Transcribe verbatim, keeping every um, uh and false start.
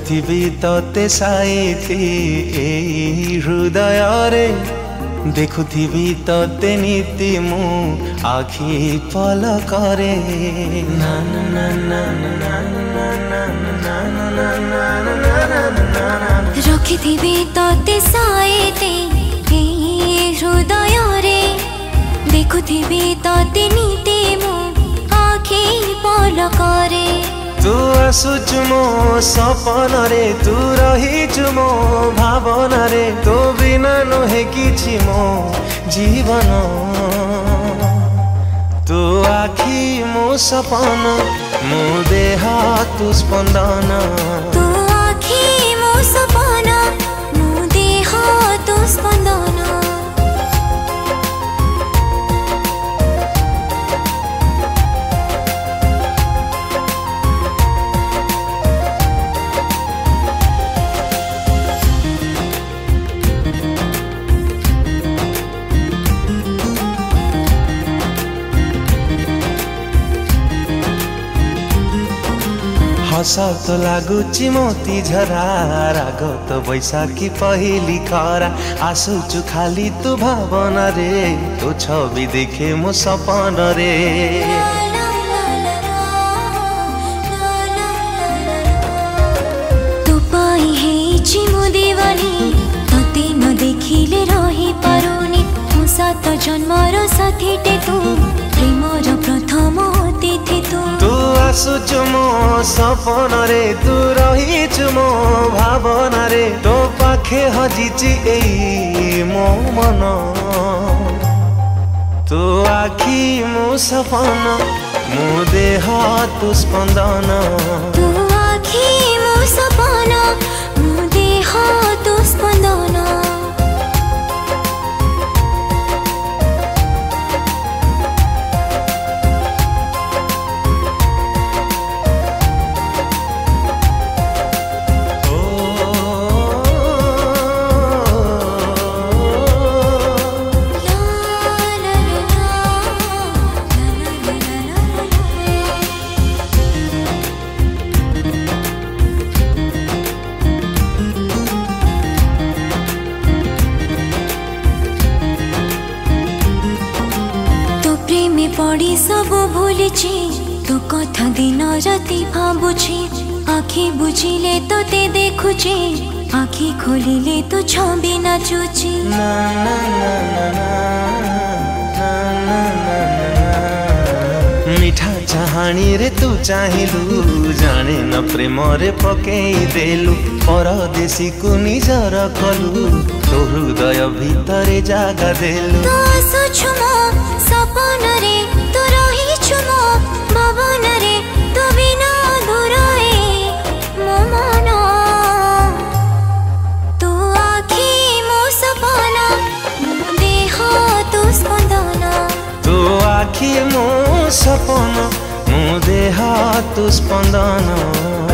देखुथिबी तते साइथी एई हृदय रे देखुथिबी तते नीति मु आखि पलकरे ना ना ना ना ना ना ना ना ना ना ना रखिथिबी तते साइथी एई हृदय रे देखुथिबी तते नीति मु आखि पलकरे तू आसुचु मो सपन रे तू रहिचु मो भावन रे तो बिना नुहे किछि मो जीवन तू आखि मो सपन मो देह तू स्पंदन तू आखि मो सपन मो देह तू स्पंदन हस तो लगुची मोती झरा राग तो बैशाखी पहली खरा आसुचु खाली तू भावन रे तो छवि देखे मो सपन रे तू पाई हेची मो दीवानी तते न देखिले रही पारुनी मो सात जन्मर साथी टे तू प्रेमर प्रथम अतिथि तू तू आसुचु मो सपन रे तू रहिचु मो भावन रे तो पाखे हजिची एई मो मन तू आखि मो सपन मो देह तू स्पंदन तू आखि मो सपन मो देह तू स्पंदन पड़ी सब भूलिछि तो कथा दिन राति भाबुछि आखि बुझिले तो ते देखुछि आखि खोलिले तो छवि नाचुछि ना ना ना ना ना ना मीठा चाहाणी रे तू चाहिलु जाने न प्रेम रे पकेई देलु परदेशी को निजर कलु तो हृदय भीतर जागा देलु तो आसुछु मो सपन रे तू रहिछु मो भावन रे तू बिना अधूराए मो मन तू आखि मो सपन मो देह तू स्पंदन तू आखि मो सपन मो देह तू स्पंदन।